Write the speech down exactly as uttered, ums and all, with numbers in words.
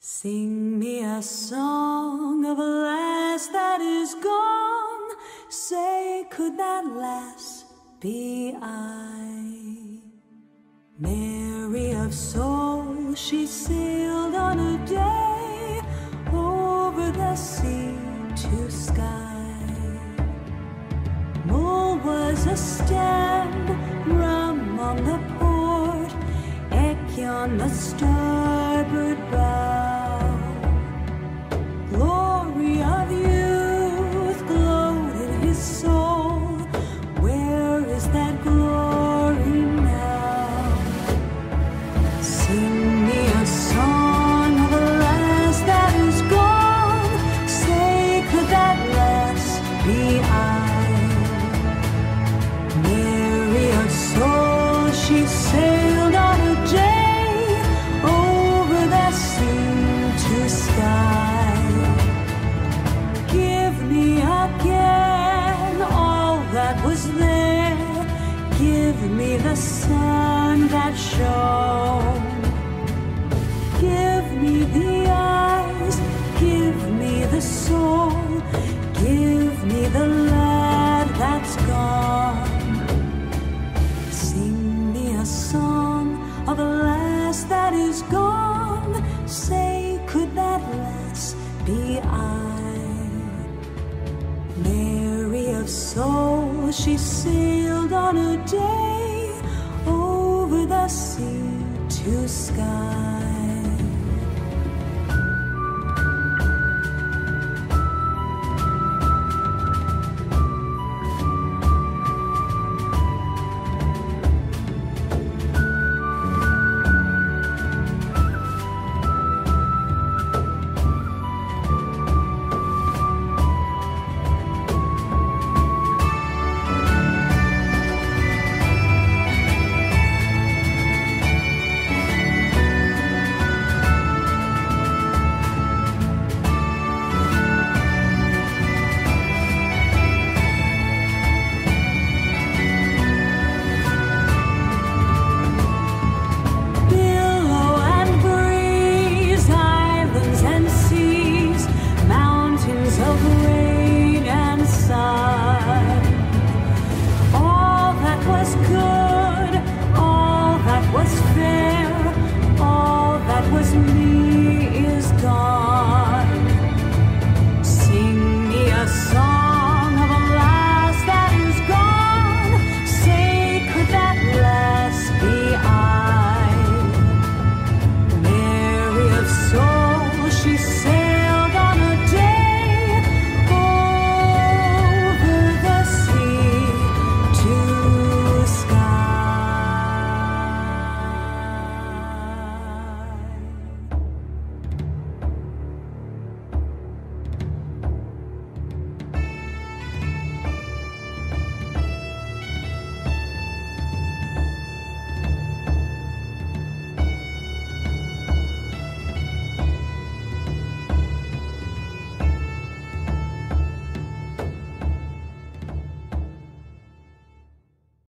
Sing me a song of a lass that is gone. Say, could that lass be I? Mary of soul, she sailed on a day over the sea to sky. Mull was a stem, rum on the port, Eck on the starboard bow. Glory of youth glowed in his soul. Where is that glory now? Sing me a song of a lass that is gone. Say, could that lass be I? Mary of soul, she sailed on a day over the sea to sky. Give me again all that was there. Give me the sun that shone. Give me the eyes, give me the soul. Give me the lad that's gone. Sing me a song of a lass that is gone. Say, could that lass be I? Mary of soul, she sailed on a day over the sea to sky.